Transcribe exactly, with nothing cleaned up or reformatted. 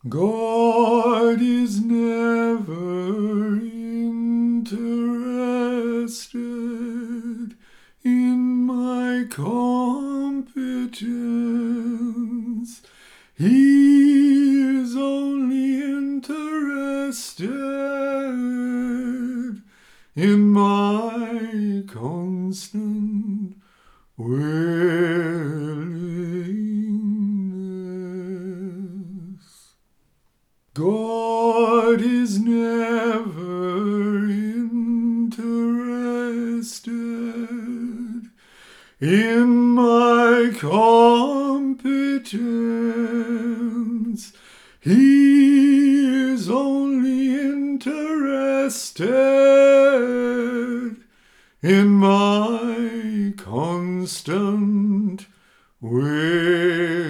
God is never interested in my competence. He is only interested in my constant willingness. God is never interested in my competence. He is only interested in my constant willingness.